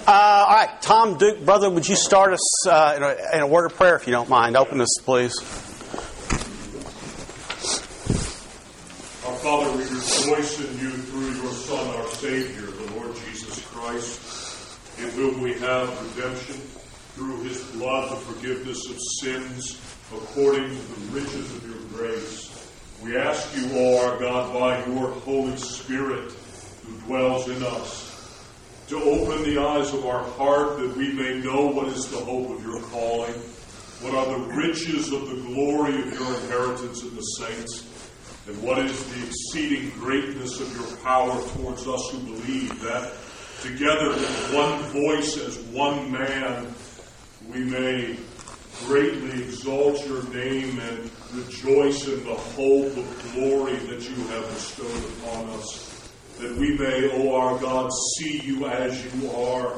All right, Tom, Duke, brother, would you start us in a word of prayer, if you don't mind? Open us, please. Our Father, we rejoice in you through your Son, our Savior, the Lord Jesus Christ, in whom we have redemption through his blood, the forgiveness of sins, according to the riches of your grace. We ask you, O our God, by your Holy Spirit, who dwells in us, to open the eyes of our heart that we may know what is the hope of your calling, what are the riches of the glory of your inheritance in the saints, and what is the exceeding greatness of your power towards us who believe, that together with one voice as one man we may greatly exalt your name and rejoice in the hope of glory that you have bestowed upon us, that we may, O our God, see you as you are.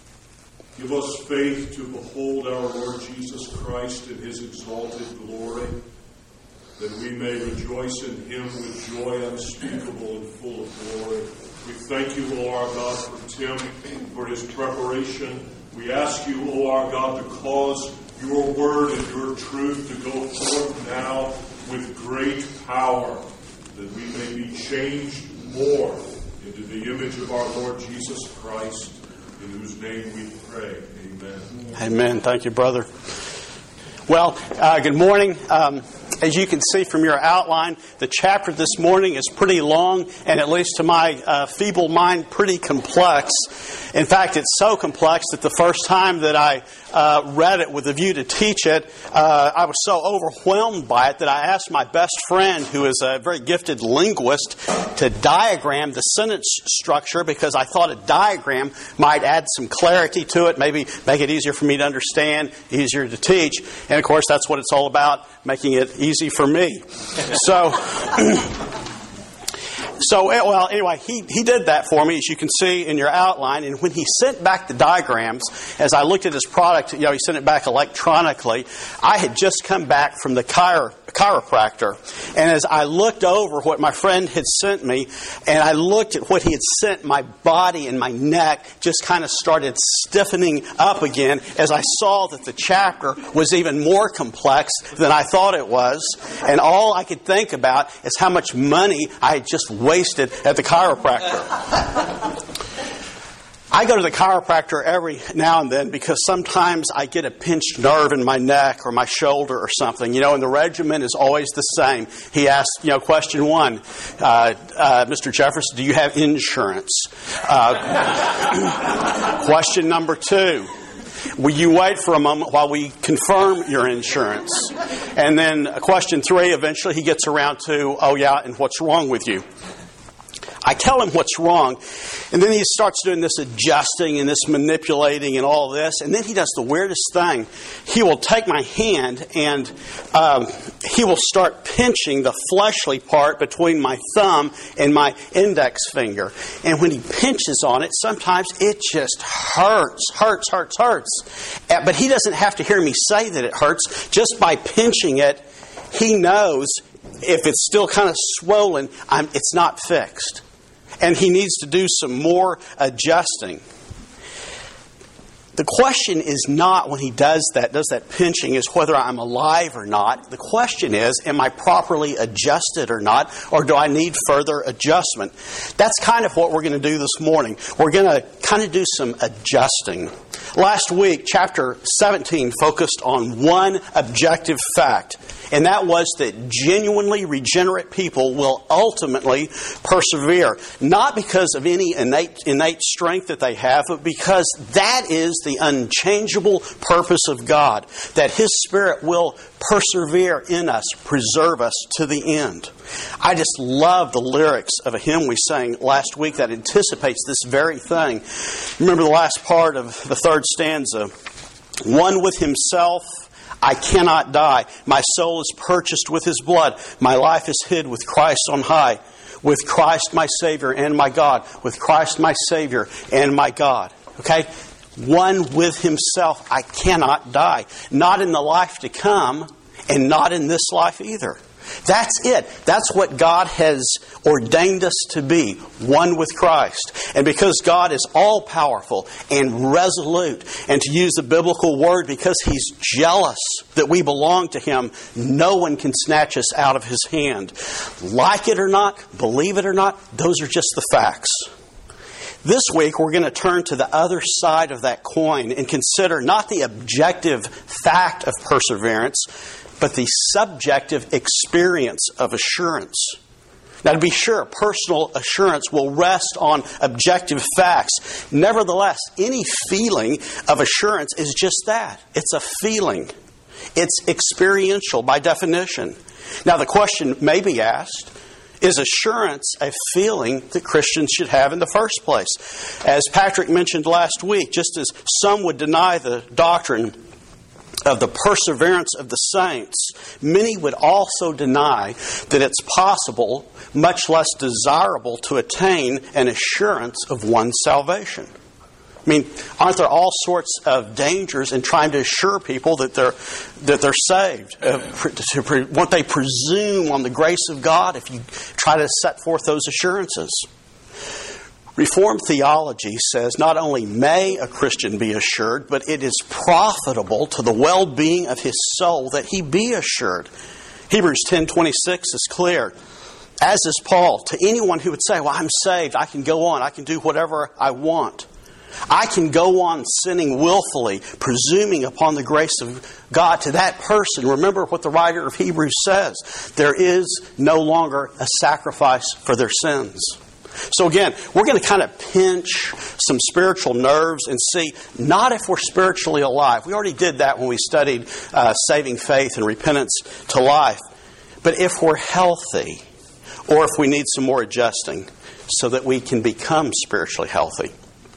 Give us faith to behold our Lord Jesus Christ in his exalted glory, that we may rejoice in him with joy unspeakable and full of glory. We thank you, O our God, for Tim, for his preparation. We ask you, O our God, to cause your word and your truth to go forth now with great power, that we may be changed more into the image of our Lord Jesus Christ, in whose name we pray. Amen. Amen. Thank you, brother. Well, good morning. As you can see from your outline, the chapter this morning is pretty long and, at least to my feeble mind, pretty complex. In fact, it's so complex that the first time that I read it with a view to teach it, I was so overwhelmed by it that I asked my best friend, who is a very gifted linguist, to diagram the sentence structure, because I thought a diagram might add some clarity to it, maybe make it easier for me to understand, easier to teach. And of course, that's what it's all about, making it easy for me. Well, anyway, he did that for me, as you can see in your outline. And when he sent back the diagrams, as I looked at his product, he sent it back electronically. I had just come back from the chiropractor. And as I looked over what my friend had sent me, and I looked at what he had sent, my body and my neck just kind of started stiffening up again as I saw that the chapter was even more complex than I thought it was. And all I could think about is how much money I had just wasted at the chiropractor. I go to the chiropractor every now and then because sometimes I get a pinched nerve in my neck or my shoulder or something, and the regimen is always the same. He asks, question one, Mr. Jefferson, do you have insurance? Question number two, will you wait for a moment while we confirm your insurance? And then question three, eventually he gets around to, oh yeah, and what's wrong with you? I tell him what's wrong, and then he starts doing this adjusting and this manipulating and all this, and then he does the weirdest thing. He will take my hand and he will start pinching the fleshly part between my thumb and my index finger. And when he pinches on it, sometimes it just hurts. But he doesn't have to hear me say that it hurts. Just by pinching it, he knows if it's still kind of swollen, it's not fixed. And he needs to do some more adjusting. The question is not, when he does that pinching, is whether I'm alive or not. The question is, am I properly adjusted or not, or do I need further adjustment? That's kind of what we're going to do this morning. We're going to kind of do some adjusting. Last week, chapter 17 focused on one objective fact, and that was that genuinely regenerate people will ultimately persevere. Not because of any innate strength that they have, but because that is the unchangeable purpose of God, that His Spirit will persevere in us, preserve us to the end. I just love the lyrics of a hymn we sang last week that anticipates this very thing. Remember the last part of the third stanza. One with Himself, I cannot die. My soul is purchased with His blood. My life is hid with Christ on high. With Christ my Savior and my God. With Christ my Savior and my God. Okay? One with Himself, I cannot die. Not in the life to come, and not in this life either. That's it. That's what God has ordained us to be, one with Christ. And because God is all-powerful and resolute, and to use the biblical word, because He's jealous that we belong to Him, no one can snatch us out of His hand. Like it or not, believe it or not, those are just the facts. This week, we're going to turn to the other side of that coin and consider not the objective fact of perseverance, but the subjective experience of assurance. Now, to be sure, personal assurance will rest on objective facts. Nevertheless, any feeling of assurance is just that. It's a feeling. It's experiential by definition. Now, the question may be asked, is assurance a feeling that Christians should have in the first place? As Patrick mentioned last week, just as some would deny the doctrine of the perseverance of the saints, many would also deny that it's possible, much less desirable, to attain an assurance of one's salvation. I mean, aren't there all sorts of dangers in trying to assure people that they're saved? Won't they presume on the grace of God if you try to set forth those assurances? Reformed theology says not only may a Christian be assured, but it is profitable to the well-being of his soul that he be assured. Hebrews 10:26 is clear. As is Paul, to anyone who would say, well, I'm saved, I can go on, I can do whatever I want. I can go on sinning willfully, presuming upon the grace of God. To that person, remember what the writer of Hebrews says, there is no longer a sacrifice for their sins. So again, we're going to kind of pinch some spiritual nerves and see, not if we're spiritually alive. We already did that when we studied saving faith and repentance to life. But if we're healthy, or if we need some more adjusting so that we can become spiritually healthy.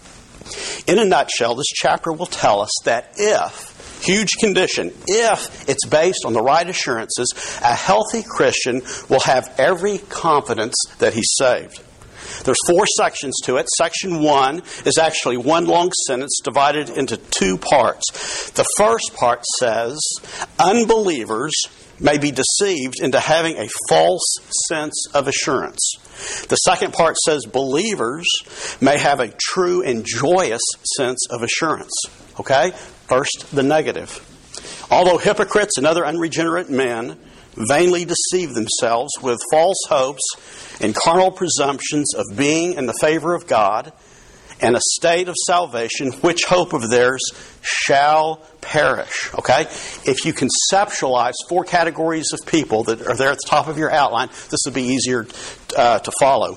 In a nutshell, this chapter will tell us that if, huge condition, if it's based on the right assurances, a healthy Christian will have every confidence that he's saved. There's 4 sections to it. Section 1 is actually one long sentence divided into 2 parts. The first part says, unbelievers may be deceived into having a false sense of assurance. The second part says believers may have a true and joyous sense of assurance. Okay? First, the negative. Although hypocrites and other unregenerate men vainly deceive themselves with false hopes and carnal presumptions of being in the favor of God and a state of salvation, which hope of theirs shall perish. Okay? If you conceptualize 4 categories of people that are there at the top of your outline, this will be easier to follow.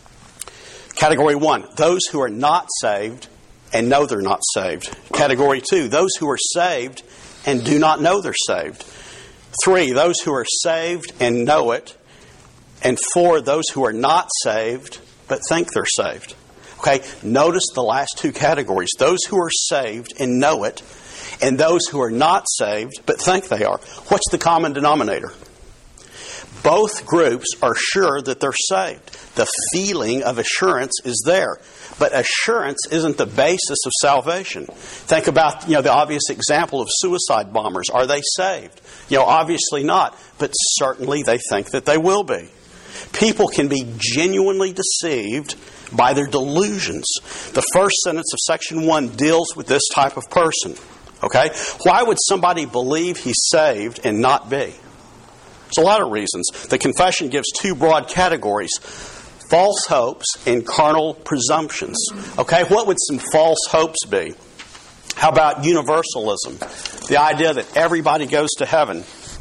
Category 1, those who are not saved and know they're not saved. Category 2, those who are saved and do not know they're saved. 3, those who are saved and know it. And 4, those who are not saved but think they're saved. Okay, notice the last 2 categories. Those who are saved and know it, and those who are not saved but think they are. What's the common denominator? Both groups are sure that they're saved. The feeling of assurance is there. But assurance isn't the basis of salvation. Think about, the obvious example of suicide bombers. Are they saved? Obviously not. But certainly they think that they will be. People can be genuinely deceived by their delusions. The first sentence of section 1 deals with this type of person. Okay? Why would somebody believe he's saved and not be? There's a lot of reasons. The confession gives 2 broad categories: false hopes and carnal presumptions. Okay? What would some false hopes be? How about universalism? The idea that everybody goes to heaven.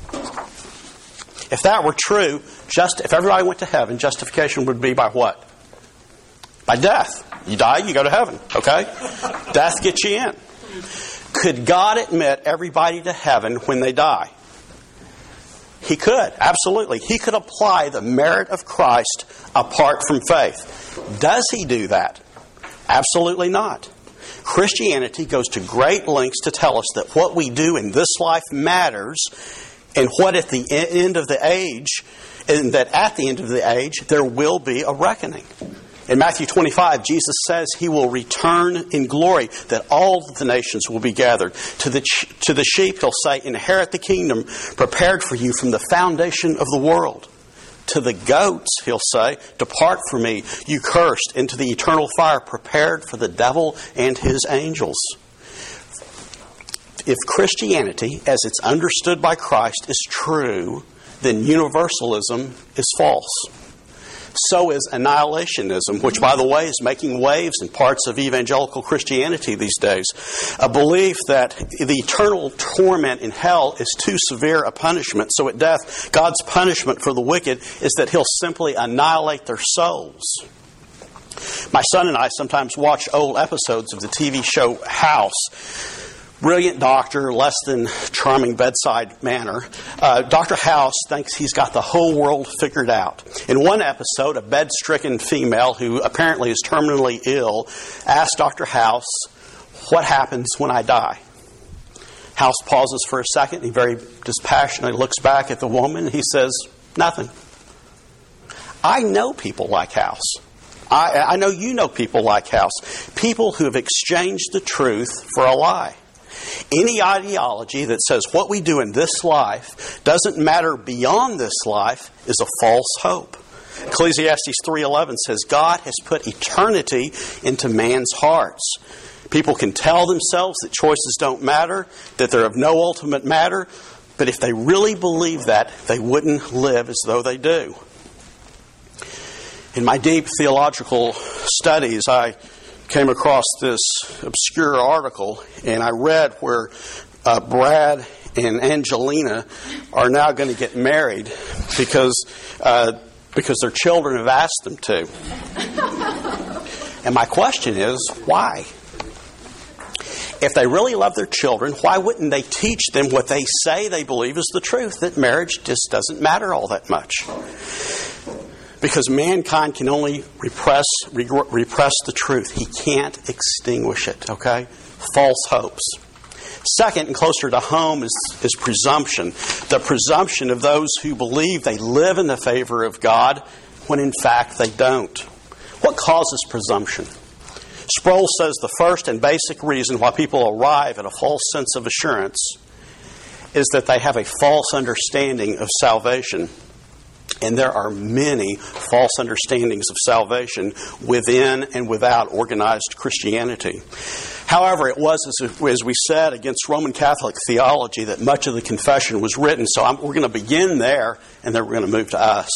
If that were true, if everybody went to heaven, justification would be by what? By death. You die, you go to heaven. Okay? Death gets you in. Could God admit everybody to heaven when they die? He could, absolutely. He could apply the merit of Christ apart from faith. Does He do that? Absolutely not. Christianity goes to great lengths to tell us that what we do in this life matters, and what at the end of the age, and that at the end of the age there will be a reckoning. In Matthew 25, Jesus says He will return in glory, that all the nations will be gathered. To the sheep, He'll say, inherit the kingdom prepared for you from the foundation of the world. To the goats, He'll say, depart from me, you cursed, into the eternal fire prepared for the devil and his angels. If Christianity, as it's understood by Christ, is true, then universalism is false. So is annihilationism, which, by the way, is making waves in parts of evangelical Christianity these days. A belief that the eternal torment in hell is too severe a punishment. So at death, God's punishment for the wicked is that He'll simply annihilate their souls. My son and I sometimes watch old episodes of the TV show House. Brilliant doctor, less than charming bedside manner. Dr. House thinks he's got the whole world figured out. In one episode, a bed-stricken female who apparently is terminally ill asks Dr. House, what happens when I die? House pauses for a second. He very dispassionately looks back at the woman. He says, nothing. I know people like House. I know you know people like House. People who have exchanged the truth for a lie. Any ideology that says what we do in this life doesn't matter beyond this life is a false hope. Ecclesiastes 3:11 says God has put eternity into man's hearts. People can tell themselves that choices don't matter, that they're of no ultimate matter, but if they really believe that, they wouldn't live as though they do. In my deep theological studies, I came across this obscure article, and I read where Brad and Angelina are now going to get married because their children have asked them to. And my question is, why? If they really love their children, why wouldn't they teach them what they say they believe is the truth, that marriage just doesn't matter all that much? Because mankind can only repress the truth. He can't extinguish it, okay? False hopes. Second, and closer to home, is presumption. The presumption of those who believe they live in the favor of God when in fact they don't. What causes presumption? Sproul says the first and basic reason why people arrive at a false sense of assurance is that they have a false understanding of salvation. And there are many false understandings of salvation within and without organized Christianity. However, it was, as we said, against Roman Catholic theology that much of the confession was written. So we're going to begin there, and then we're going to move to us.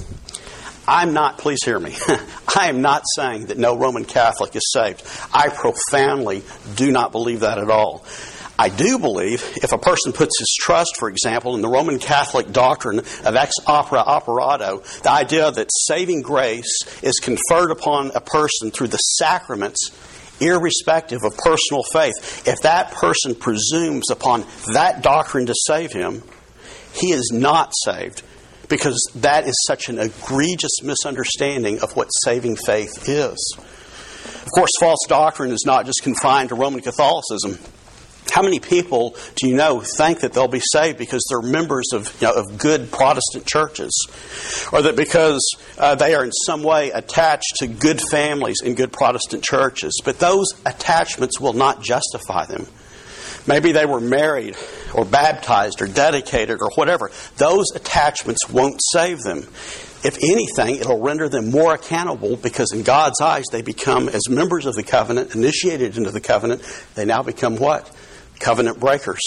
Please hear me, I am not saying that no Roman Catholic is saved. I profoundly do not believe that at all. I do believe if a person puts his trust, for example, in the Roman Catholic doctrine of ex opere operato, the idea that saving grace is conferred upon a person through the sacraments, irrespective of personal faith, if that person presumes upon that doctrine to save him, he is not saved, because that is such an egregious misunderstanding of what saving faith is. Of course, false doctrine is not just confined to Roman Catholicism. How many people do you know think that they'll be saved because they're members of good Protestant churches, or that because they are in some way attached to good families in good Protestant churches? But those attachments will not justify them. Maybe they were married or baptized or dedicated or whatever. Those attachments won't save them. If anything, it'll render them more accountable, because in God's eyes they become, as members of the covenant, initiated into the covenant, they now become what? Covenant breakers.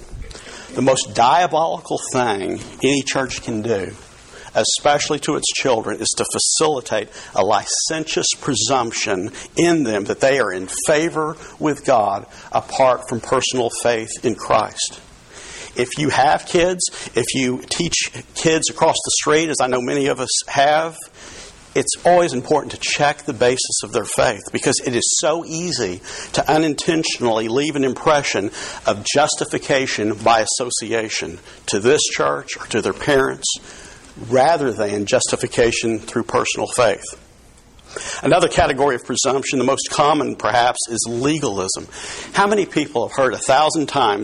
The most diabolical thing any church can do, especially to its children, is to facilitate a licentious presumption in them that they are in favor with God apart from personal faith in Christ. If you have kids, if you teach kids across the street, as I know many of us have, it's always important to check the basis of their faith, because it is so easy to unintentionally leave an impression of justification by association to this church or to their parents, rather than justification through personal faith. Another category of presumption, the most common perhaps, is legalism. How many people have heard 1,000 times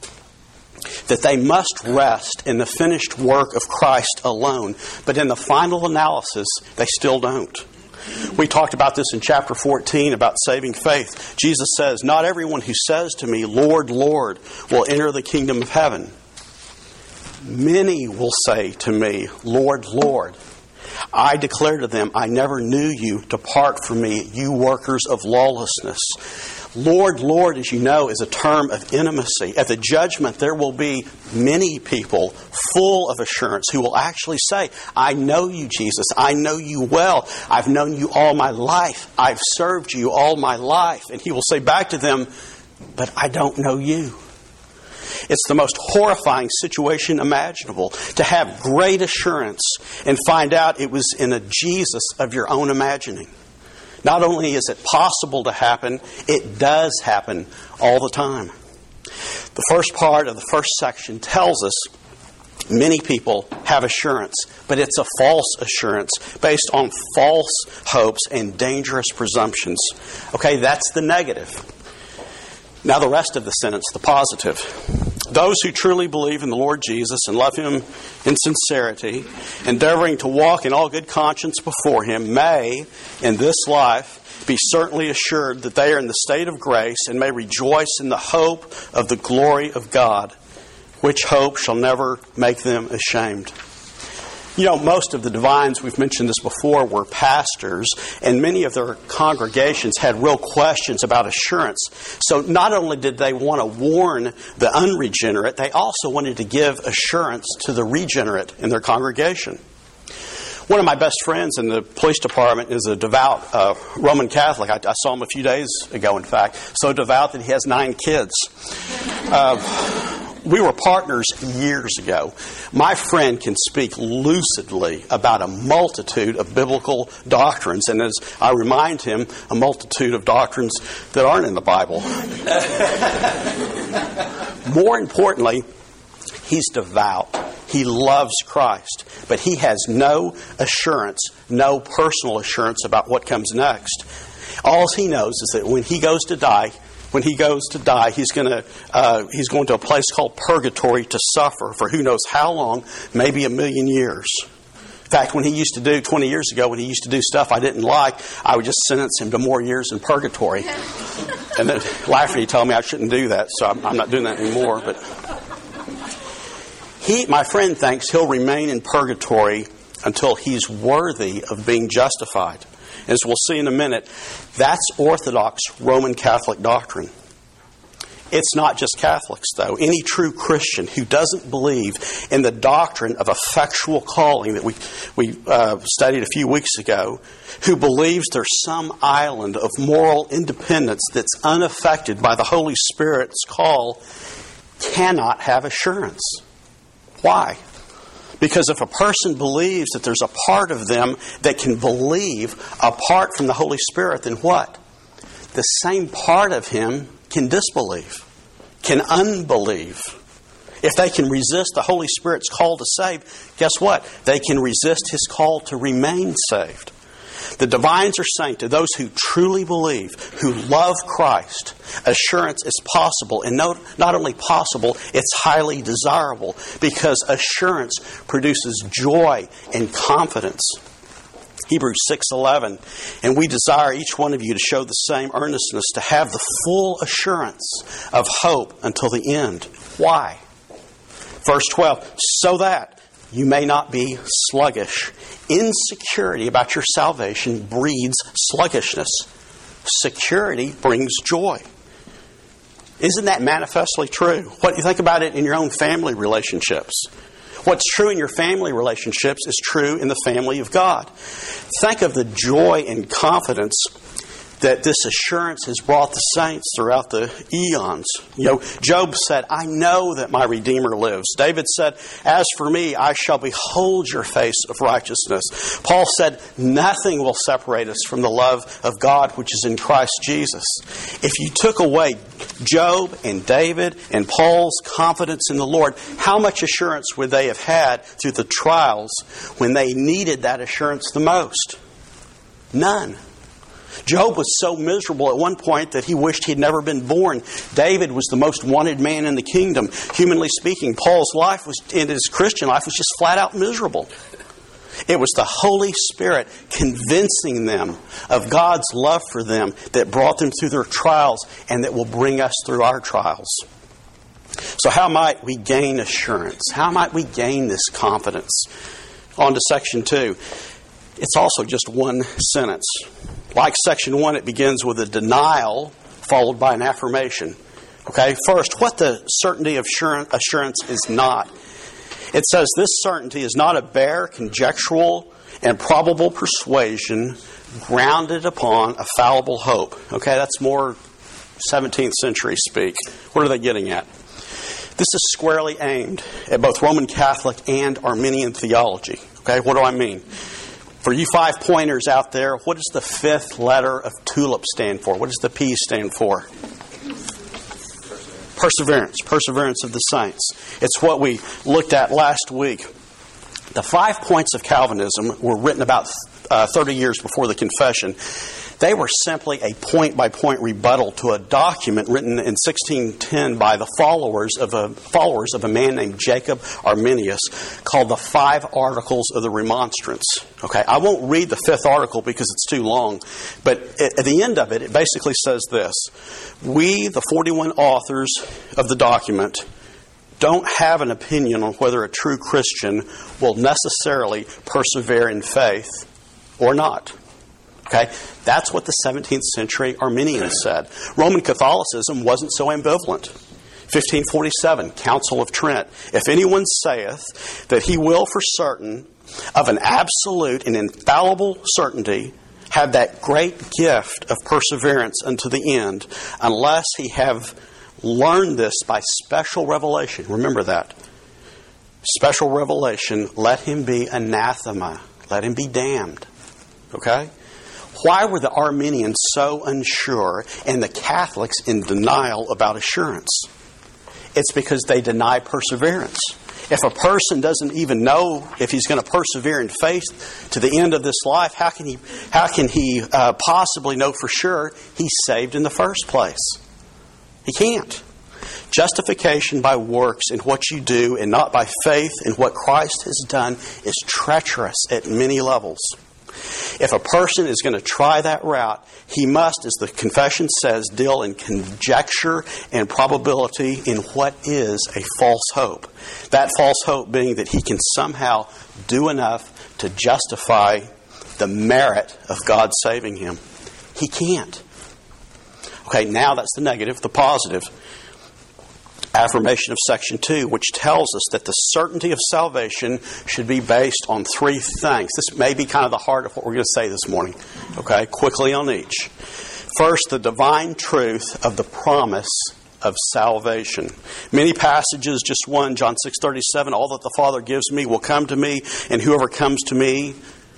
that they must rest in the finished work of Christ alone, but in the final analysis, they still don't? We talked about this in chapter 14 about saving faith. Jesus says, "Not everyone who says to me, 'Lord, Lord,' will enter the kingdom of heaven. Many will say to me, 'Lord, Lord.' I declare to them, I never knew you. Depart from me, you workers of lawlessness." Lord, Lord, as you know, is a term of intimacy. At the judgment, there will be many people full of assurance who will actually say, "I know you, Jesus. I know you well. I've known you all my life. I've served you all my life." And he will say back to them, "But I don't know you." It's the most horrifying situation imaginable to have great assurance and find out it was in a Jesus of your own imagining. Not only is it possible to happen, it does happen all the time. The first part of the first section tells us many people have assurance, but it's a false assurance based on false hopes and dangerous presumptions. Okay, that's the negative. Now the rest of the sentence, the positive. Those who truly believe in the Lord Jesus and love Him in sincerity, endeavoring to walk in all good conscience before Him, may, in this life, be certainly assured that they are in the state of grace and may rejoice in the hope of the glory of God, which hope shall never make them ashamed. You know, most of the divines, we've mentioned this before, were pastors, and many of their congregations had real questions about assurance. So not only did they want to warn the unregenerate, they also wanted to give assurance to the regenerate in their congregation. One of my best friends in the police department is a devout Roman Catholic. I saw him a few days ago, in fact. So devout that he has 9 kids. We were partners years ago. My friend can speak lucidly about a multitude of biblical doctrines, and as I remind him, a multitude of doctrines that aren't in the Bible. More importantly, he's devout. He loves Christ, but he has no assurance, no personal assurance about what comes next. All he knows is that when he goes to die, he's going to a place called purgatory to suffer for who knows how long, maybe 1,000,000 years. In fact, 20 years ago, when he used to do stuff I didn't like, I would just sentence him to more years in purgatory. And then laughing, he told me I shouldn't do that, so I'm not doing that anymore. But my friend thinks he'll remain in purgatory until he's worthy of being justified. As we'll see in a minute, that's Orthodox Roman Catholic doctrine. It's not just Catholics, though. Any true Christian who doesn't believe in the doctrine of effectual calling that we studied a few weeks ago, who believes there's some island of moral independence that's unaffected by the Holy Spirit's call, cannot have assurance. Why? Because if a person believes that there's a part of them that can believe apart from the Holy Spirit, then what? The same part of him can disbelieve, can unbelieve. If they can resist the Holy Spirit's call to save, guess what? They can resist His call to remain saved. The divines are saying to those who truly believe, who love Christ, assurance is possible. And not only possible, it's highly desirable, because assurance produces joy and confidence. Hebrews 6:11, and we desire each one of you to show the same earnestness, to have the full assurance of hope until the end. Why? Verse 12, so that you may not be sluggish. Insecurity about your salvation breeds sluggishness. Security brings joy. Isn't that manifestly true? What you think about it in your own family relationships. What's true in your family relationships is true in the family of God. Think of the joy and confidence that this assurance has brought the saints throughout the eons. You know, Job said, I know that my Redeemer lives. David said, as for me, I shall behold your face of righteousness. Paul said, nothing will separate us from the love of God which is in Christ Jesus. If you took away Job and David and Paul's confidence in the Lord, how much assurance would they have had through the trials when they needed that assurance the most? None. Job was so miserable at one point that he wished he had never been born. David was the most wanted man in the kingdom. Humanly speaking, Paul's life in his Christian life was just flat out miserable. It was the Holy Spirit convincing them of God's love for them that brought them through their trials and that will bring us through our trials. So how might we gain assurance? How might we gain this confidence? On to section 2. It's also just one sentence. Like section 1, it begins with a denial followed by an affirmation. Okay, first, what the certainty of assurance is not. It says this certainty is not a bare, conjectural, and probable persuasion grounded upon a fallible hope. Okay, that's more 17th century speak. What are they getting at? This is squarely aimed at both Roman Catholic and Arminian theology. Okay, what do I mean? For you 5-pointers out there, what does the 5th letter of TULIP stand for? What does the P stand for? Perseverance. Perseverance of the saints. It's what we looked at last week. The 5 points of Calvinism were written about 30 years before the Confession. They were simply a point-by-point rebuttal to a document written in 1610 by the followers of a man named Jacob Arminius called the 5 Articles of the Remonstrance. Okay, I won't read the 5th article because it's too long, but at the end of it, it basically says this: we, the 41 authors of the document, don't have an opinion on whether a true Christian will necessarily persevere in faith or not. Okay, that's what the 17th century Arminians said. Roman Catholicism wasn't so ambivalent. 1547, Council of Trent. If anyone saith that he will for certain, of an absolute and infallible certainty, have that great gift of perseverance unto the end, unless he have learned this by special revelation. Remember that. Special revelation, let him be anathema. Let him be damned. Okay? Why were the Arminians so unsure and the Catholics in denial about assurance? It's because they deny perseverance. If a person doesn't even know if he's going to persevere in faith to the end of this life, how can he possibly know for sure he's saved in the first place? He can't. Justification by works in what you do and not by faith in what Christ has done is treacherous at many levels. If a person is going to try that route, he must, as the confession says, deal in conjecture and probability in what is a false hope. That false hope being that he can somehow do enough to justify the merit of God saving him. He can't. Okay, now that's the negative. The positive. Affirmation of section 2, which tells us that the certainty of salvation should be based on 3 things. This may be kind of the heart of what we're going to say this morning. Okay, quickly on each. First, the divine truth of the promise of salvation. Many passages, just one, John 6:37, all that the Father gives me will come to me, and whoever comes to me,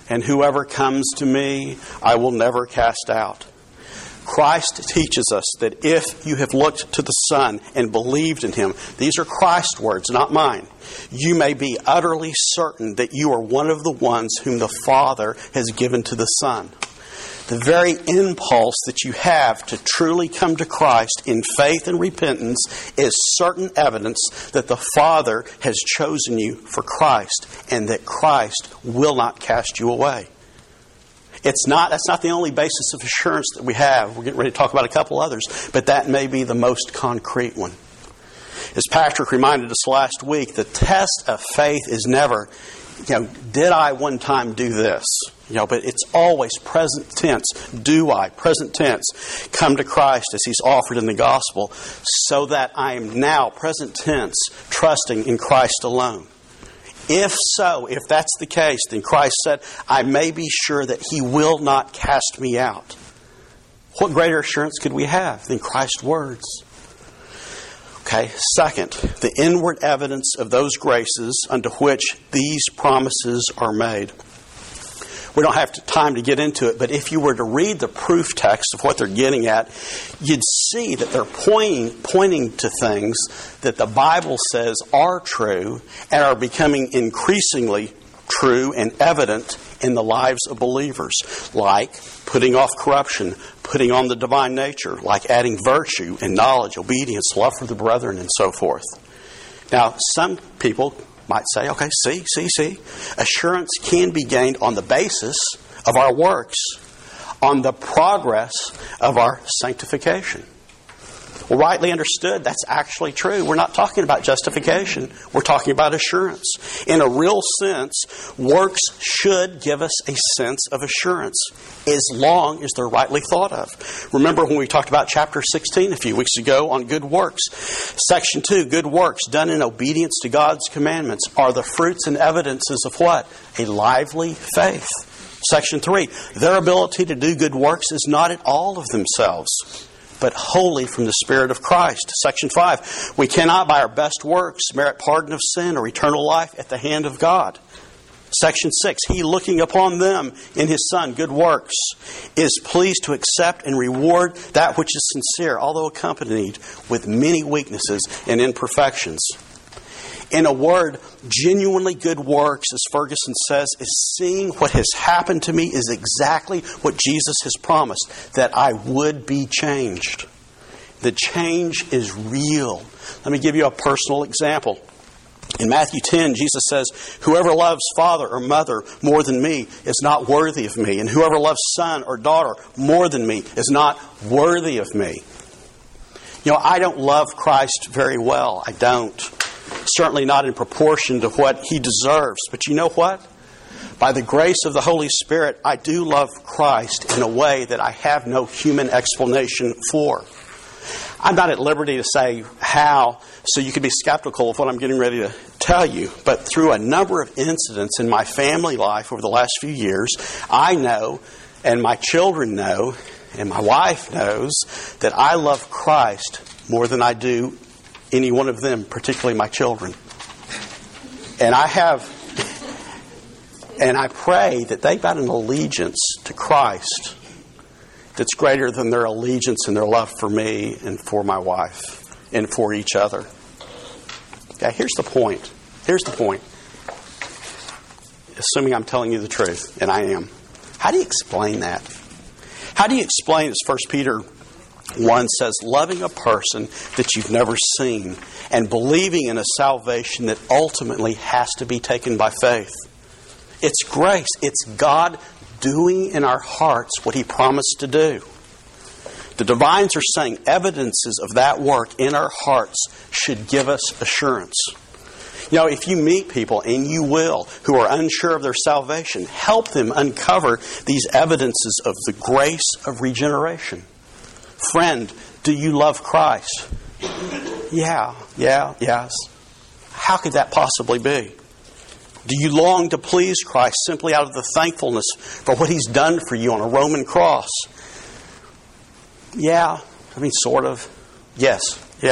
I will never cast out. Christ teaches us that if you have looked to the Son and believed in Him, these are Christ's words, not mine, you may be utterly certain that you are one of the ones whom the Father has given to the Son. The very impulse that you have to truly come to Christ in faith and repentance is certain evidence that the Father has chosen you for Christ and that Christ will not cast you away. That's not the only basis of assurance that we have. We're getting ready to talk about a couple others, but that may be the most concrete one. As Patrick reminded us last week, the test of faith is never, did I one time do this? But it's always present tense. Do I, present tense, come to Christ as He's offered in the gospel, so that I am now, present tense, trusting in Christ alone. If so, if that's the case, then Christ said, I may be sure that He will not cast me out. What greater assurance could we have than Christ's words? Okay, second, the inward evidence of those graces unto which these promises are made. We don't have time to get into it, but if you were to read the proof text of what they're getting at, you'd see that they're pointing to things that the Bible says are true and are becoming increasingly true and evident in the lives of believers, like putting off corruption, putting on the divine nature, like adding virtue and knowledge, obedience, love for the brethren, and so forth. Now, some people might say, okay, see. Assurance can be gained on the basis of our works, on the progress of our sanctification. Well, rightly understood, that's actually true. We're not talking about justification. We're talking about assurance. In a real sense, works should give us a sense of assurance as long as they're rightly thought of. Remember when we talked about chapter 16 a few weeks ago on good works. Section 2, good works done in obedience to God's commandments are the fruits and evidences of what? A lively faith. Section 3, their ability to do good works is not at all of themselves, but wholly from the Spirit of Christ. Section 5, we cannot by our best works merit pardon of sin or eternal life at the hand of God. Section 6, He looking upon them in His Son, good works, is pleased to accept and reward that which is sincere, although accompanied with many weaknesses and imperfections. In a word, genuinely good works, as Ferguson says, is seeing what has happened to me is exactly what Jesus has promised, that I would be changed. The change is real. Let me give you a personal example. In Matthew 10, Jesus says, whoever loves father or mother more than me is not worthy of me, and whoever loves son or daughter more than me is not worthy of me. You know, I don't love Christ very well. I don't. Certainly not in proportion to what He deserves. But you know what? By the grace of the Holy Spirit, I do love Christ in a way that I have no human explanation for. I'm not at liberty to say how, so you can be skeptical of what I'm getting ready to tell you. But through a number of incidents in my family life over the last few years, I know, and my children know, and my wife knows, that I love Christ more than I do any one of them, particularly my children. And I pray that they've got an allegiance to Christ that's greater than their allegiance and their love for me and for my wife and for each other. Okay, here's the point. Assuming I'm telling you the truth, and I am. How do you explain that? How do you explain, as 1 Peter 1 says, loving a person that you've never seen and believing in a salvation that ultimately has to be taken by faith? It's grace. It's God doing in our hearts what He promised to do. The divines are saying evidences of that work in our hearts should give us assurance. You know, if you meet people, and you will, who are unsure of their salvation, help them uncover these evidences of the grace of regeneration. Friend, do you love Christ? Yes. How could that possibly be? Do you long to please Christ simply out of the thankfulness for what He's done for you on a Roman cross? Sort of. Yes.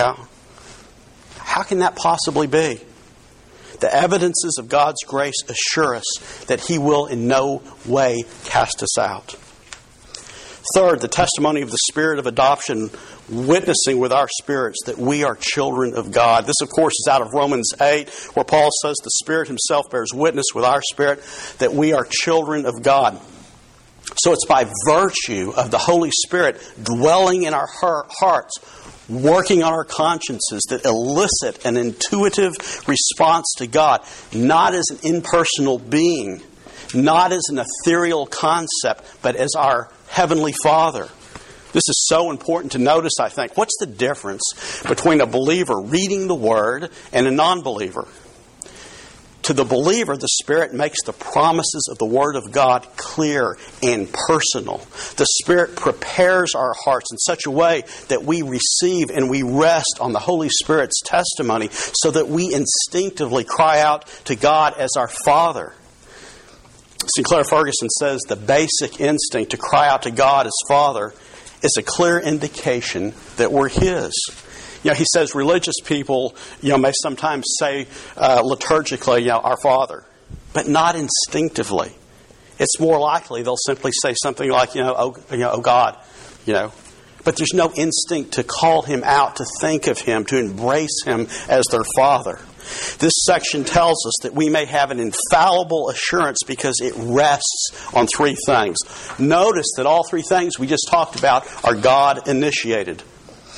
How can that possibly be? The evidences of God's grace assure us that He will in no way cast us out. Third, the testimony of the Spirit of adoption witnessing with our spirits that we are children of God. This, of course, is out of Romans 8, where Paul says the Spirit Himself bears witness with our spirit that we are children of God. So it's by virtue of the Holy Spirit dwelling in our hearts, working on our consciences, that elicit an intuitive response to God, not as an impersonal being, not as an ethereal concept, but as our Heavenly Father. This is so important to notice, I think. What's the difference between a believer reading the Word and a non-believer? To the believer, the Spirit makes the promises of the Word of God clear and personal. The Spirit prepares our hearts in such a way that we receive and we rest on the Holy Spirit's testimony so that we instinctively cry out to God as our Father. Sinclair Ferguson says the basic instinct to cry out to God as Father is a clear indication that we're His. You know, he says religious people, may sometimes say liturgically, our Father, but not instinctively. It's more likely they'll simply say something like, oh God, But there's no instinct to call Him out, to think of Him, to embrace Him as their Father. This section tells us that we may have an infallible assurance because it rests on three things. Notice that all three things we just talked about are God-initiated.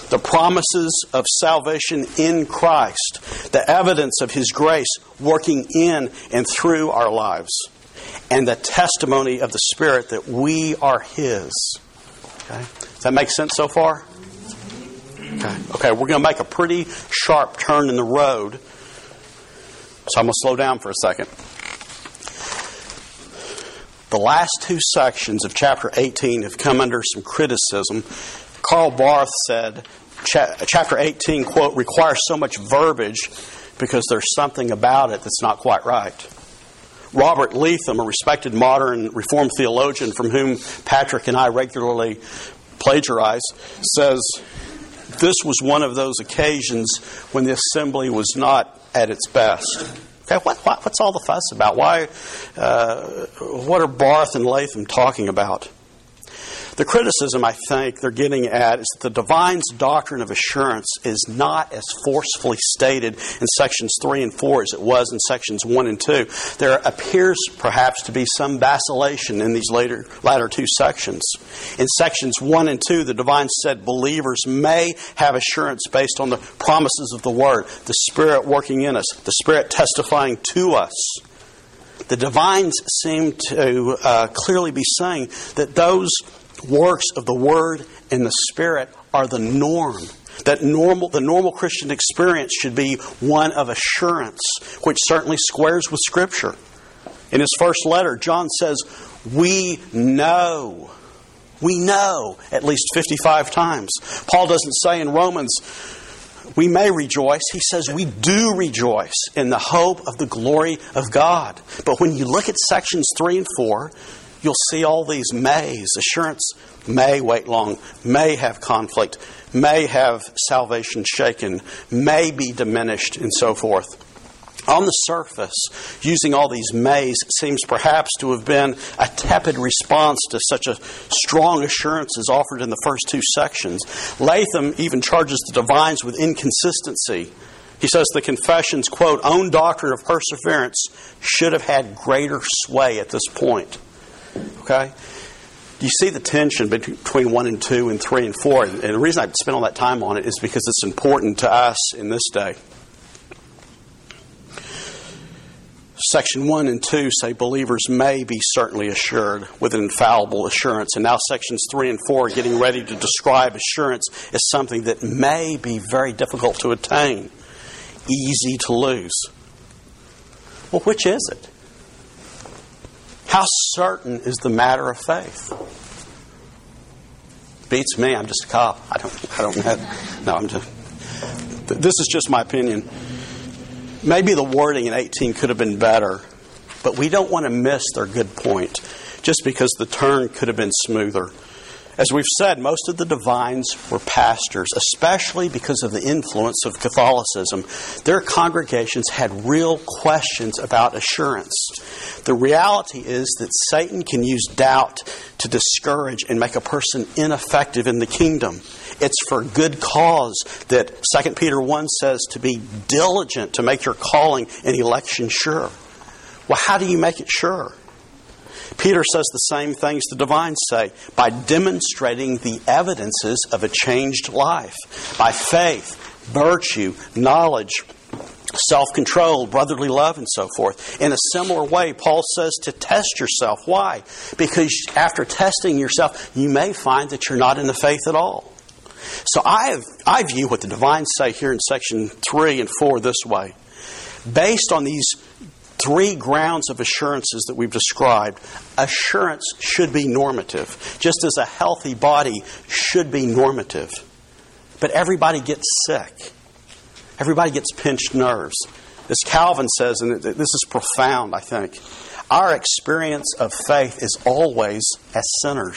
the promises of salvation in Christ, the evidence of His grace working in and through our lives, and the testimony of the Spirit that we are His. Okay? Does that make sense so far? Okay, we're going to make a pretty sharp turn in the road, so I'm going to slow down for a second. The last two sections of chapter 18 have come under some criticism. Karl Barth said chapter 18, quote, requires so much verbiage because there's something about it that's not quite right. Robert Leatham, a respected modern Reformed theologian from whom Patrick and I regularly plagiarize, says this was one of those occasions when the assembly was not at its best. Okay, what's all the fuss about? Why? What are Barth and Latham talking about? The criticism, I think, they're getting at is that the divine's doctrine of assurance is not as forcefully stated in sections 3 and 4 as it was in sections 1 and 2. There appears perhaps to be some vacillation in these latter two sections. In sections 1 and 2, the divine said believers may have assurance based on the promises of the Word, the Spirit working in us, the Spirit testifying to us. The divines seem to clearly be saying that those works of the Word and the Spirit are the norm. That the normal Christian experience should be one of assurance, which certainly squares with Scripture. In his first letter, John says, we know at least 55 times. Paul doesn't say in Romans, we may rejoice. He says we do rejoice in the hope of the glory of God. But when you look at sections 3 and 4, you'll see all these mays. Assurance may wait long, may have conflict, may have salvation shaken, may be diminished, and so forth. On the surface, using all these mays seems perhaps to have been a tepid response to such a strong assurance as offered in the first two sections. Latham even charges the divines with inconsistency. He says the confession's, quote, own doctrine of perseverance should have had greater sway at this point. Okay? You see the tension between 1 and 2 and 3 and 4. And the reason I spent all that time on it is because it's important to us in this day. Section 1 and 2 say believers may be certainly assured with an infallible assurance. And now sections 3 and 4 are getting ready to describe assurance as something that may be very difficult to attain, easy to lose. Well, which is it? How certain is the matter of faith? Beats me. I'm just a cop. I don't know. No, I'm just. This is just my opinion. Maybe the wording in 18 could have been better, but we don't want to miss their good point just because the turn could have been smoother. As we've said, most of the divines were pastors, especially because of the influence of Catholicism. Their congregations had real questions about assurance. The reality is that Satan can use doubt to discourage and make a person ineffective in the kingdom. It's for good cause that 2 Peter 1 says to be diligent to make your calling and election sure. Well, how do you make it sure? Peter says the same things the divines say, by demonstrating the evidences of a changed life, by faith, virtue, knowledge, self-control, brotherly love, and so forth. In a similar way, Paul says to test yourself. Why? Because after testing yourself, you may find that you're not in the faith at all. So I view what the divines say here in section 3 and 4 this way. Based on these 3 grounds of assurances that we've described, assurance should be normative, just as a healthy body should be normative. But everybody gets sick. Everybody gets pinched nerves. As Calvin says, and this is profound, I think, our experience of faith is always as sinners.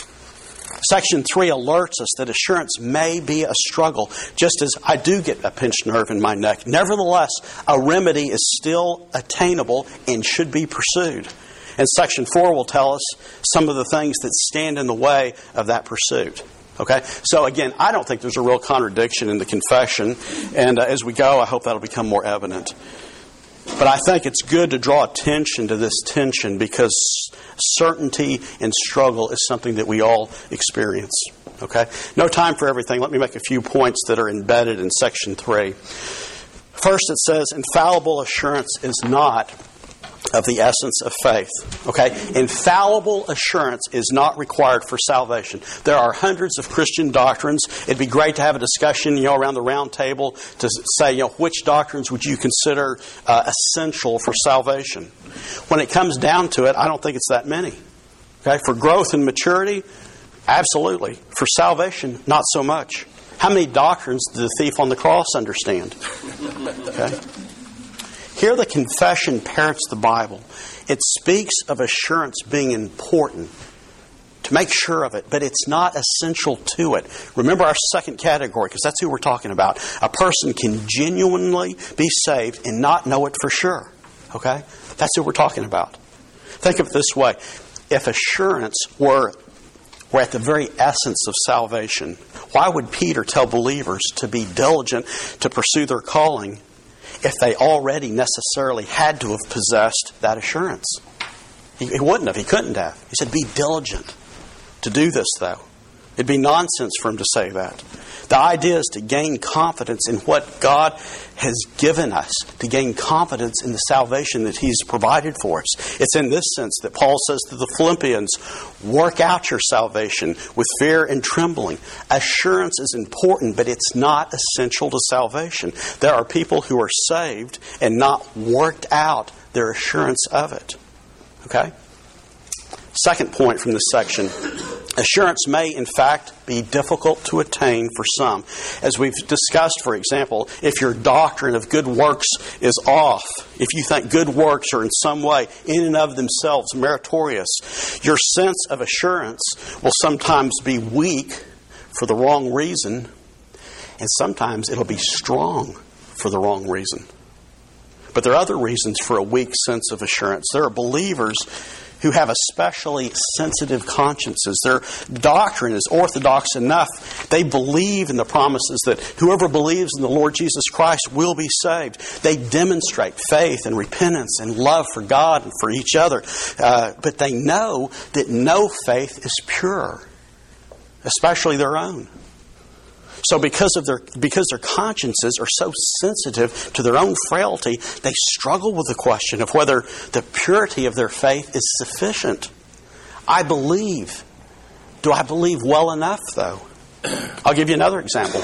Section 3 alerts us that assurance may be a struggle, just as I do get a pinched nerve in my neck. Nevertheless, a remedy is still attainable and should be pursued. And Section 4 will tell us some of the things that stand in the way of that pursuit. Okay? So again, I don't think there's a real contradiction in the confession. And as we go, I hope that'll become more evident. But I think it's good to draw attention to this tension because certainty and struggle is something that we all experience. Okay? No time for everything. Let me make a few points that are embedded in section 3. First, it says, infallible assurance is not of the essence of faith. Okay? Infallible assurance is not required for salvation. There are hundreds of Christian doctrines. It'd be great to have a discussion, around the round table to say, which doctrines would you consider essential for salvation? When it comes down to it, I don't think it's that many. Okay? For growth and maturity, absolutely. For salvation, not so much. How many doctrines did the thief on the cross understand? Okay? Here the confession parrots the Bible. It speaks of assurance being important, to make sure of it, but it's not essential to it. Remember our second category, because that's who we're talking about. A person can genuinely be saved and not know it for sure. Okay? That's who we're talking about. Think of it this way. If assurance were at the very essence of salvation, why would Peter tell believers to be diligent to pursue their calling if they already necessarily had to have possessed that assurance? He wouldn't have. He couldn't have. He said, be diligent to do this, though. It'd be nonsense for him to say that. The idea is to gain confidence in what God has given us, to gain confidence in the salvation that He's provided for us. It's in this sense that Paul says to the Philippians, work out your salvation with fear and trembling. Assurance is important, but it's not essential to salvation. There are people who are saved and not worked out their assurance of it. Okay? Second point from this section. Assurance may, in fact, be difficult to attain for some. As we've discussed, for example, if your doctrine of good works is off, if you think good works are in some way, in and of themselves, meritorious, your sense of assurance will sometimes be weak for the wrong reason, and sometimes it'll be strong for the wrong reason. But there are other reasons for a weak sense of assurance. There are believers who have especially sensitive consciences. Their doctrine is orthodox enough. They believe in the promises that whoever believes in the Lord Jesus Christ will be saved. They demonstrate faith and repentance and love for God and for each other. But they know that no faith is pure, especially their own. So because their consciences are so sensitive to their own frailty, they struggle with the question of whether the purity of their faith is sufficient. I believe. Do I believe well enough, though? I'll give you another example.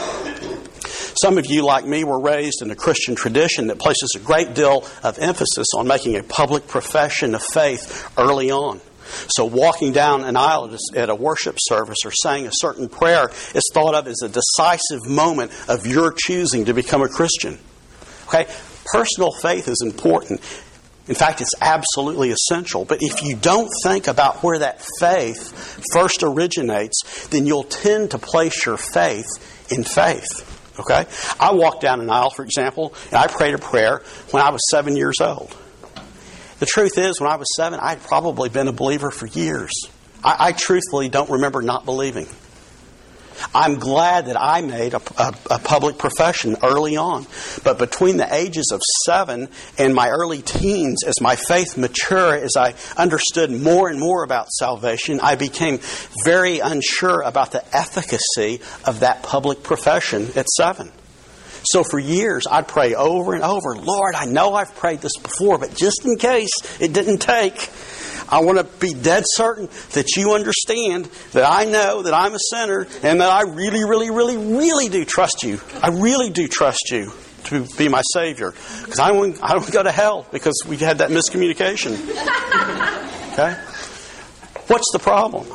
Some of you, like me, were raised in a Christian tradition that places a great deal of emphasis on making a public profession of faith early on. So walking down an aisle at a worship service or saying a certain prayer is thought of as a decisive moment of your choosing to become a Christian. Okay? Personal faith is important. In fact, it's absolutely essential. But if you don't think about where that faith first originates, then you'll tend to place your faith in faith. Okay? I walked down an aisle, for example, and I prayed a prayer when I was 7 years old. The truth is, when I was 7, I'd probably been a believer for years. I truthfully don't remember not believing. I'm glad that I made a public profession early on. But between the ages of 7 and my early teens, as my faith matured, as I understood more and more about salvation, I became very unsure about the efficacy of that public profession at 7. So for years, I'd pray over and over, Lord, I know I've prayed this before, but just in case it didn't take, I want to be dead certain that you understand that I know that I'm a sinner and that I really, really, really, really do trust you. I really do trust you to be my Savior. Because I don't want to go to hell because we had that miscommunication. Okay? What's the problem?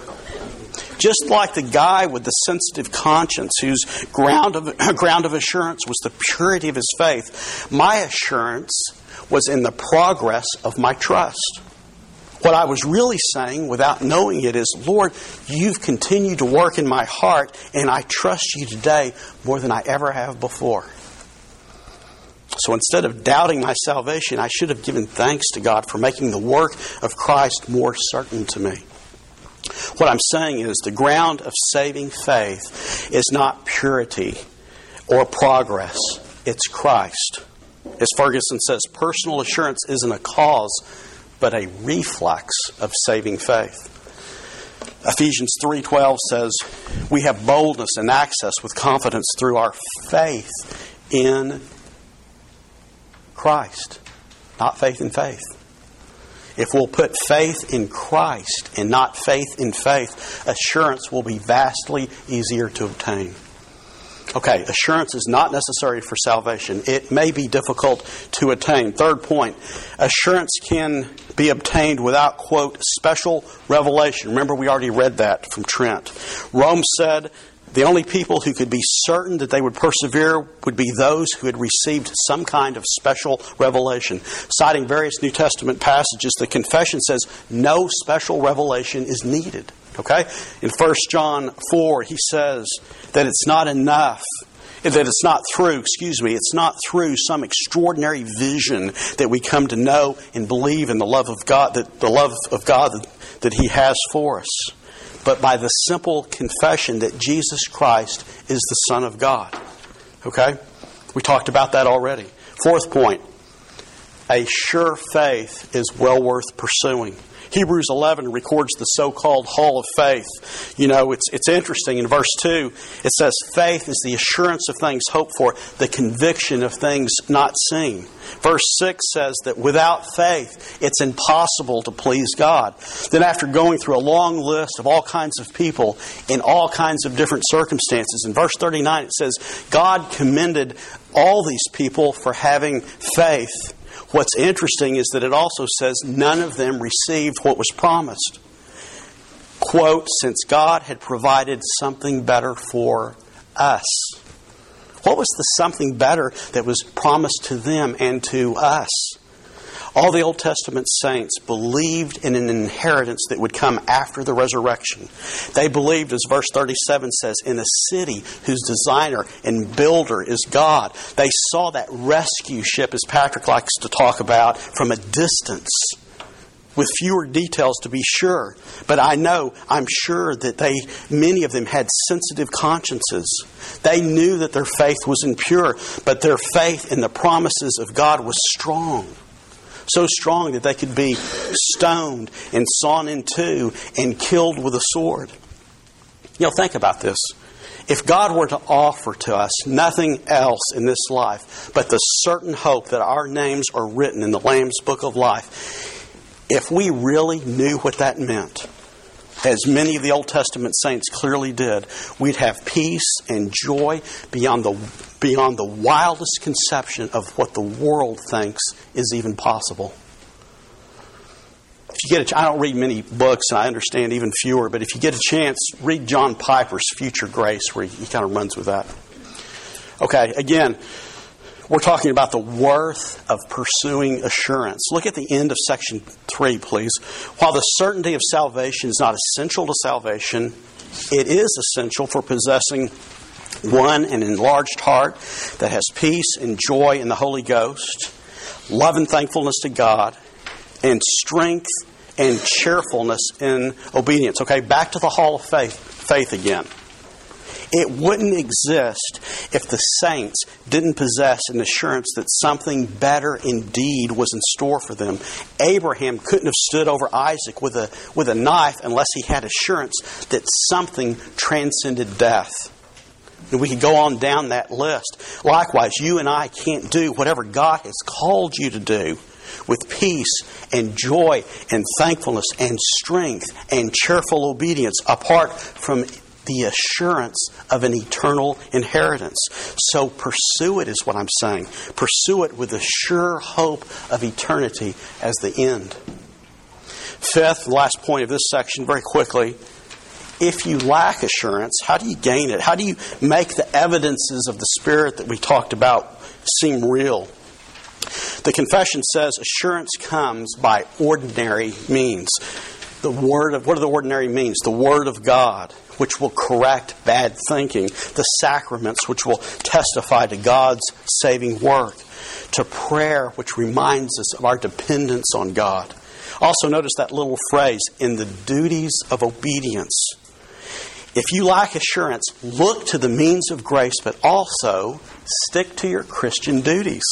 Just like the guy with the sensitive conscience whose ground of assurance was the purity of his faith, my assurance was in the progress of my trust. What I was really saying without knowing it is, Lord, you've continued to work in my heart and I trust you today more than I ever have before. So instead of doubting my salvation, I should have given thanks to God for making the work of Christ more certain to me. What I'm saying is the ground of saving faith is not purity or progress. It's Christ. As Ferguson says, personal assurance isn't a cause, but a reflex of saving faith. Ephesians 3:12 says, we have boldness and access with confidence through our faith in Christ, not faith in faith. If we'll put faith in Christ and not faith in faith, assurance will be vastly easier to obtain. Okay, assurance is not necessary for salvation. It may be difficult to attain. Third point, assurance can be obtained without, quote, special revelation. Remember, we already read that from Trent. Rome said the only people who could be certain that they would persevere would be those who had received some kind of special revelation. Citing various New Testament passages, the confession says no special revelation is needed. Okay? In 1 John 4, he says that it's not enough, that it's not through some extraordinary vision that we come to know and believe in the love of God, that He has for us, but by the simple confession that Jesus Christ is the Son of God. Okay? We talked about that already. Fourth point, a sure faith is well worth pursuing. Hebrews 11 records the so-called hall of faith. You know, it's interesting. In verse 2, it says, faith is the assurance of things hoped for, the conviction of things not seen. Verse 6 says that without faith, it's impossible to please God. Then after going through a long list of all kinds of people in all kinds of different circumstances, in verse 39 it says, God commended all these people for having faith. What's interesting is that it also says none of them received what was promised. Quote, since God had provided something better for us. What was the something better that was promised to them and to us? All the Old Testament saints believed in an inheritance that would come after the resurrection. They believed, as verse 37 says, in a city whose designer and builder is God. They saw that rescue ship, as Patrick likes to talk about, from a distance, with fewer details to be sure. But I'm sure that many of them had sensitive consciences. They knew that their faith was impure, but their faith in the promises of God was strong. So strong that they could be stoned and sawn in two and killed with a sword. You know, think about this. If God were to offer to us nothing else in this life but the certain hope that our names are written in the Lamb's Book of Life, if we really knew what that meant, as many of the Old Testament saints clearly did, we'd have peace and joy beyond the wildest conception of what the world thinks is even possible. If you get I don't read many books, and I understand even fewer, but if you get a chance, read John Piper's Future Grace, where he kind of runs with that. Okay, again, we're talking about the worth of pursuing assurance. Look at the end of section 3, please. While the certainty of salvation is not essential to salvation, it is essential for possessing one, an enlarged heart that has peace and joy in the Holy Ghost, love and thankfulness to God, and strength and cheerfulness in obedience. Okay, back to the hall of faith again. It wouldn't exist if the saints didn't possess an assurance that something better indeed was in store for them. Abraham couldn't have stood over Isaac with a knife unless he had assurance that something transcended death. And we could go on down that list. Likewise, you and I can't do whatever God has called you to do with peace and joy and thankfulness and strength and cheerful obedience apart from the assurance of an eternal inheritance. So pursue it is what I'm saying. Pursue it with the sure hope of eternity as the end. Fifth, last point of this section, very quickly. If you lack assurance, how do you gain it? How do you make the evidences of the Spirit that we talked about seem real? The confession says assurance comes by ordinary means. What are the ordinary means? The Word of God, which will correct bad thinking. The sacraments, which will testify to God's saving work. To prayer, which reminds us of our dependence on God. Also notice that little phrase, in the duties of obedience. If you lack assurance, look to the means of grace, but also stick to your Christian duties.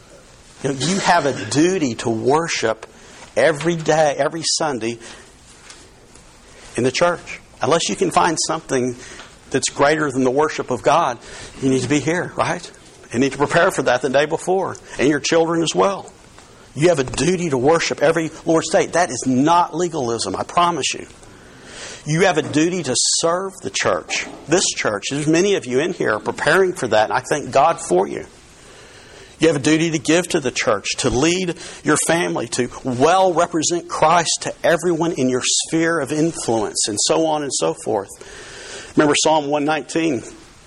You have a duty to worship every day, every Sunday in the church. Unless you can find something that's greater than the worship of God, you need to be here, right? You need to prepare for that the day before, and your children as well. You have a duty to worship every Lord's Day. That is not legalism, I promise you. You have a duty to serve the church. This church, there's many of you in here are preparing for that, and I thank God for you. You have a duty to give to the church, to lead your family, to well represent Christ to everyone in your sphere of influence, and so on and so forth. Remember Psalm 119.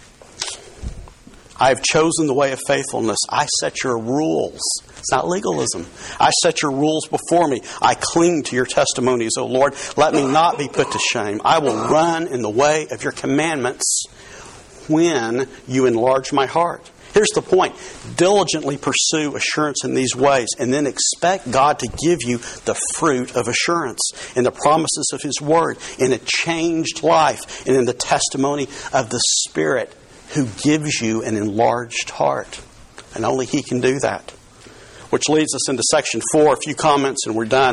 I have chosen the way of faithfulness. I set your rules. It's not legalism. I set your rules before me. I cling to your testimonies, O Lord. Let me not be put to shame. I will run in the way of your commandments when you enlarge my heart. Here's the point. Diligently pursue assurance in these ways, and then expect God to give you the fruit of assurance in the promises of His Word, in a changed life, and in the testimony of the Spirit who gives you an enlarged heart. And only He can do that. Which leads us into section 4, a few comments and we're done.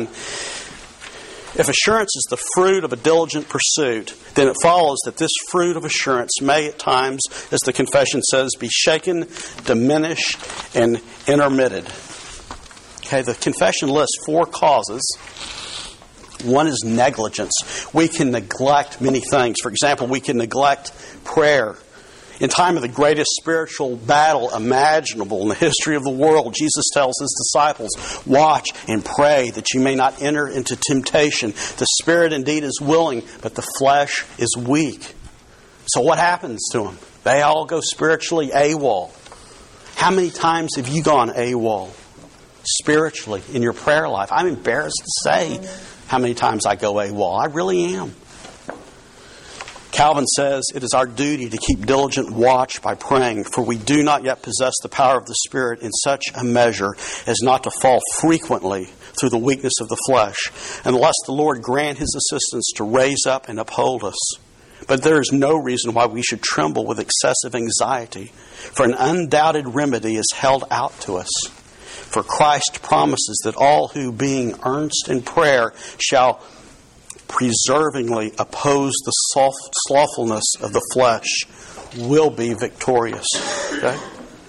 If assurance is the fruit of a diligent pursuit, then it follows that this fruit of assurance may at times, as the confession says, be shaken, diminished, and intermitted. Okay, the confession lists 4 causes. One is negligence. We can neglect many things. For example, we can neglect prayer. In time of the greatest spiritual battle imaginable in the history of the world, Jesus tells His disciples, watch and pray that you may not enter into temptation. The spirit indeed is willing, but the flesh is weak. So what happens to them? They all go spiritually AWOL. How many times have you gone AWOL spiritually in your prayer life? I'm embarrassed to say how many times I go AWOL. I really am. Calvin says, it is our duty to keep diligent watch by praying, for we do not yet possess the power of the Spirit in such a measure as not to fall frequently through the weakness of the flesh, unless the Lord grant His assistance to raise up and uphold us. But there is no reason why we should tremble with excessive anxiety, for an undoubted remedy is held out to us. For Christ promises that all who, being earnest in prayer, shall preservingly oppose the slothfulness of the flesh, will be victorious. Okay?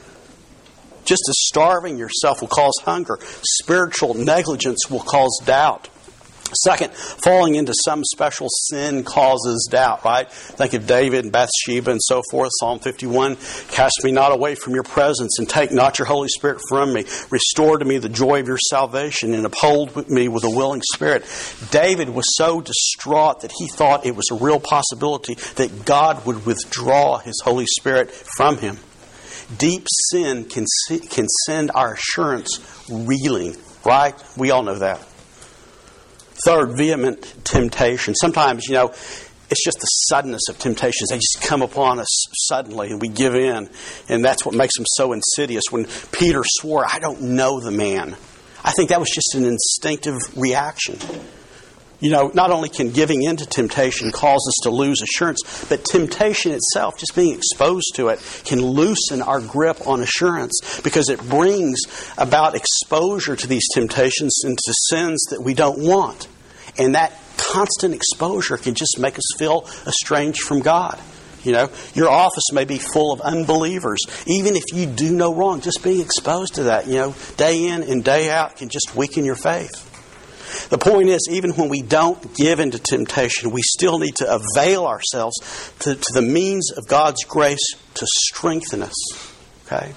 Just as starving yourself will cause hunger, spiritual negligence will cause doubt. Second, falling into some special sin causes doubt, right? Think of David and Bathsheba and so forth. Psalm 51, cast me not away from your presence and take not your Holy Spirit from me. Restore to me the joy of your salvation and uphold me with a willing spirit. David was so distraught that he thought it was a real possibility that God would withdraw His Holy Spirit from him. Deep sin can send our assurance reeling, right? We all know that. Third, vehement temptation. Sometimes, it's just the suddenness of temptations. They just come upon us suddenly and we give in. And that's what makes them so insidious. When Peter swore, I don't know the man. I think that was just an instinctive reaction. Not only can giving in to temptation cause us to lose assurance, but temptation itself, just being exposed to it, can loosen our grip on assurance because it brings about exposure to these temptations and to sins that we don't want. And that constant exposure can just make us feel estranged from God. Your office may be full of unbelievers. Even if you do no wrong, just being exposed to that, day in and day out can just weaken your faith. The point is, even when we don't give into temptation, we still need to avail ourselves to the means of God's grace to strengthen us. Okay?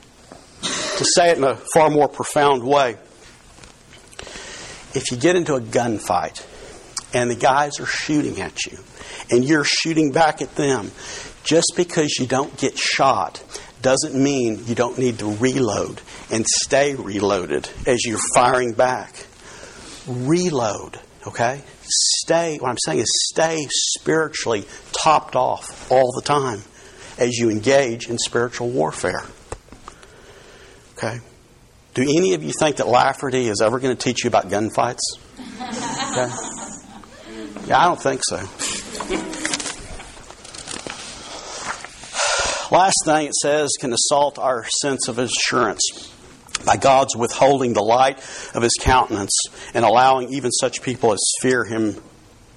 To say it in a far more profound way, if you get into a gunfight and the guys are shooting at you and you're shooting back at them, just because you don't get shot doesn't mean you don't need to reload and stay reloaded as you're firing back. Reload, okay? What I'm saying is stay spiritually topped off all the time as you engage in spiritual warfare. Okay? Do any of you think that Lafferty is ever going to teach you about gunfights? Okay? Yeah, I don't think so. Last thing it says can assault our sense of assurance by God's withholding the light of His countenance and allowing even such people as fear Him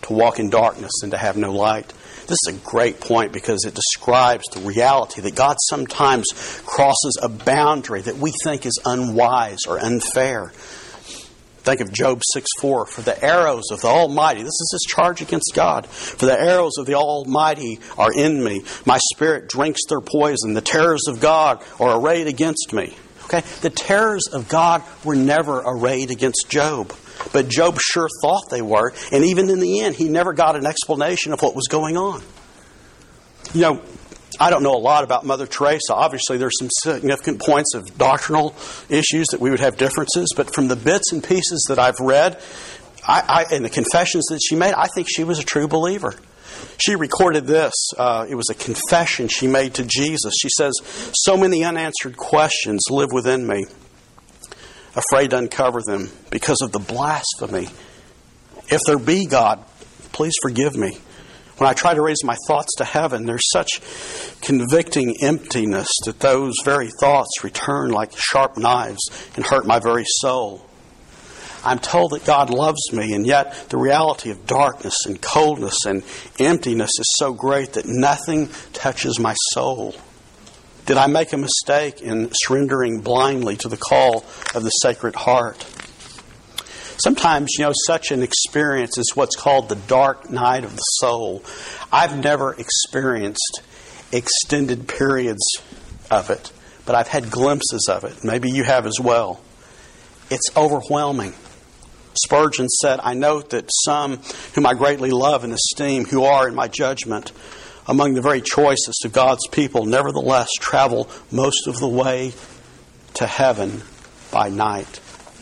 to walk in darkness and to have no light. This is a great point because it describes the reality that God sometimes crosses a boundary that we think is unwise or unfair. Think of Job 6:4. For the arrows of the Almighty, this is his charge against God. For the arrows of the Almighty are in me. My spirit drinks their poison. The terrors of God are arrayed against me. Okay? The terrors of God were never arrayed against Job. But Job sure thought they were. And even in the end, he never got an explanation of what was going on. You know, I don't know a lot about Mother Teresa. Obviously, there's some significant points of doctrinal issues that we would have differences. But from the bits and pieces that I've read, and the confessions that she made, I think she was a true believer. She recorded this. It was a confession she made to Jesus. She says, "So many unanswered questions live within me, afraid to uncover them because of the blasphemy. If there be God, please forgive me. When I try to raise my thoughts to heaven, there's such convicting emptiness that those very thoughts return like sharp knives and hurt my very soul. I'm told that God loves me, and yet the reality of darkness and coldness and emptiness is so great that nothing touches my soul. Did I make a mistake in surrendering blindly to the call of the Sacred Heart?" Sometimes, such an experience is what's called the dark night of the soul. I've never experienced extended periods of it, but I've had glimpses of it. Maybe you have as well. It's overwhelming. Spurgeon said, "I note that some whom I greatly love and esteem, who are, in my judgment, among the very choicest of God's people, nevertheless travel most of the way to heaven by night."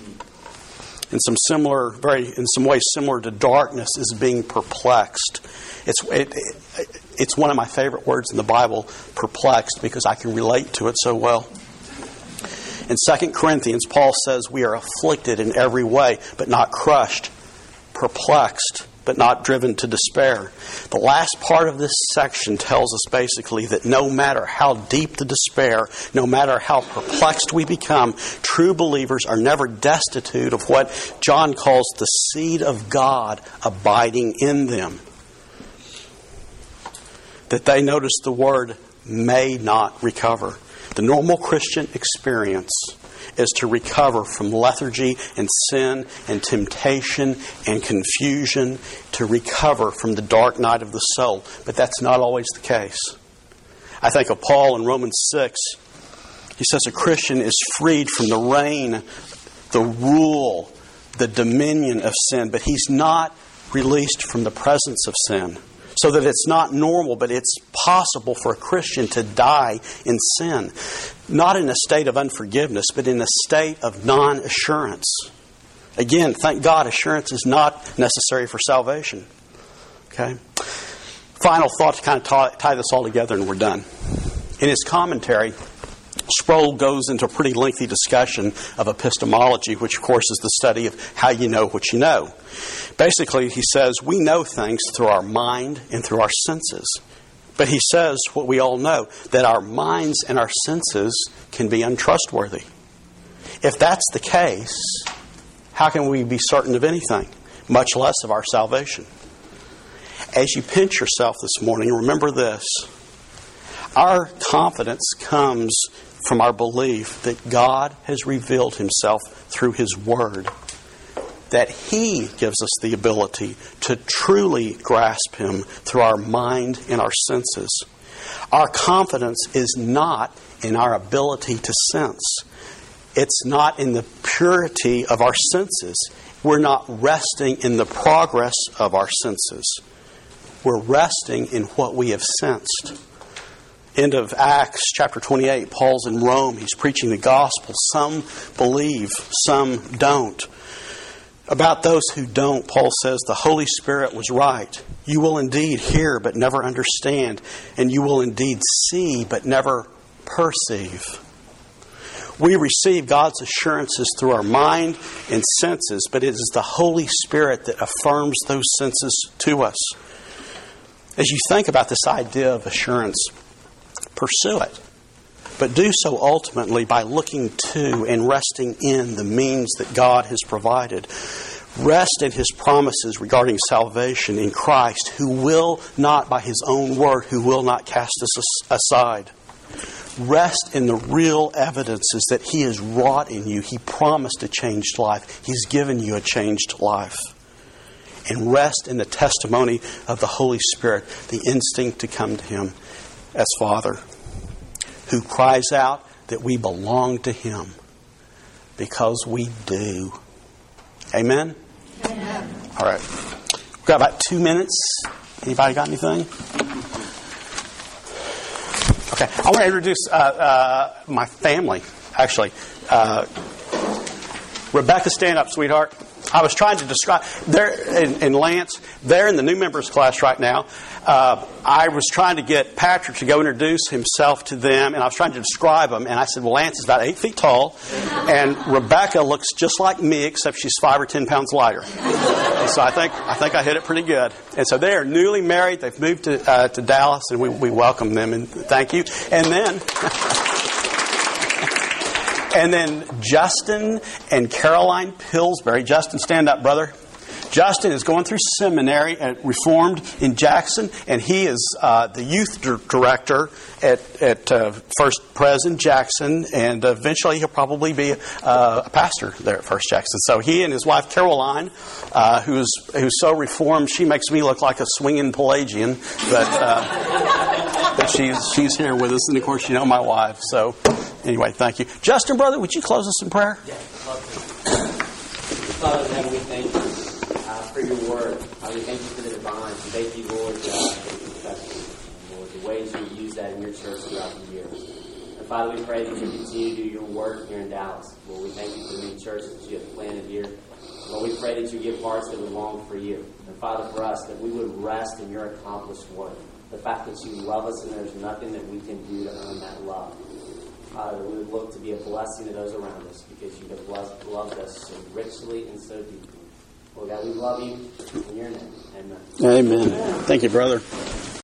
In some ways similar to darkness is being perplexed. It's one of my favorite words in the Bible, perplexed, because I can relate to it so well. In 2 Corinthians, Paul says we are afflicted in every way, but not crushed, perplexed, but not driven to despair. The last part of this section tells us basically that no matter how deep the despair, no matter how perplexed we become, true believers are never destitute of what John calls the seed of God abiding in them. That they, notice the word, may not recover. The normal Christian experience is to recover from lethargy and sin and temptation and confusion, to recover from the dark night of the soul. But that's not always the case. I think of Paul in Romans 6. He says a Christian is freed from the reign, the rule, the dominion of sin, but he's not released from the presence of sin. So that it's not normal, but it's possible for a Christian to die in sin. Not in a state of unforgiveness, but in a state of non-assurance. Again, thank God, assurance is not necessary for salvation. Okay? Final thought to kind of tie this all together, and we're done. In his commentary, Sproul goes into a pretty lengthy discussion of epistemology, which, of course, is the study of how you know what you know. Basically, he says, we know things through our mind and through our senses. But he says what we all know, that our minds and our senses can be untrustworthy. If that's the case, how can we be certain of anything, much less of our salvation? As you pinch yourself this morning, remember this. Our confidence comes from our belief that God has revealed Himself through His Word. That He gives us the ability to truly grasp Him through our mind and our senses. Our confidence is not in our ability to sense. It's not in the purity of our senses. We're not resting in the progress of our senses. We're resting in what we have sensed. End of Acts chapter 28, Paul's in Rome. He's preaching the gospel. Some believe, some don't. About those who don't, Paul says, the Holy Spirit was right. You will indeed hear, but never understand. And you will indeed see, but never perceive. We receive God's assurances through our mind and senses, but it is the Holy Spirit that affirms those senses to us. As you think about this idea of assurance, pursue it. But do so ultimately by looking to and resting in the means that God has provided. Rest in His promises regarding salvation in Christ, who will not, by His own word, who will not cast us aside. Rest in the real evidences that He has wrought in you. He promised a changed life. He's given you a changed life. And rest in the testimony of the Holy Spirit, the instinct to come to Him as Father, who cries out that we belong to Him, because we do. Amen? Amen. All right. We've got about 2 minutes. Anybody got anything? Okay. I want to introduce my family, actually. Rebecca, stand up, sweetheart. I was trying to describe, and Lance, they're in the new members class right now. I was trying to get Patrick to go introduce himself to them, and I was trying to describe him, and I said, well, Lance is about 8 feet tall, and Rebecca looks just like me, except she's 5 or 10 pounds lighter. And so I think I hit it pretty good. And so they are newly married. They've moved to Dallas, and we welcome them, and thank you. And then Justin and Caroline Pillsbury. Justin, stand up, brother. Justin is going through seminary at Reformed in Jackson, and he is the youth director at First Pres in Jackson, and eventually he'll probably be a pastor there at First Jackson. So he and his wife Caroline, who's so Reformed, she makes me look like a swinging Pelagian, but she's here with us, and of course you know my wife. So anyway, thank you, Justin, brother. Would you close us in prayer? Yeah, love to. Father in heaven, we thank you for your word. We thank you for the divine. We thank you, Lord, for Lord, the ways you use that in your church throughout the year. And Father, we pray that you continue to do your work here in Dallas. Lord, we thank you for the new church that you have planted here. Lord, we pray that you give hearts that would long for you. And Father, for us, that we would rest in your accomplished work. The fact that you love us and there's nothing that we can do to earn that love. Father, we would look to be a blessing to those around us because you have loved us so richly and so deeply. Lord God, we love you in your name. Amen. Amen. Thank you, brother.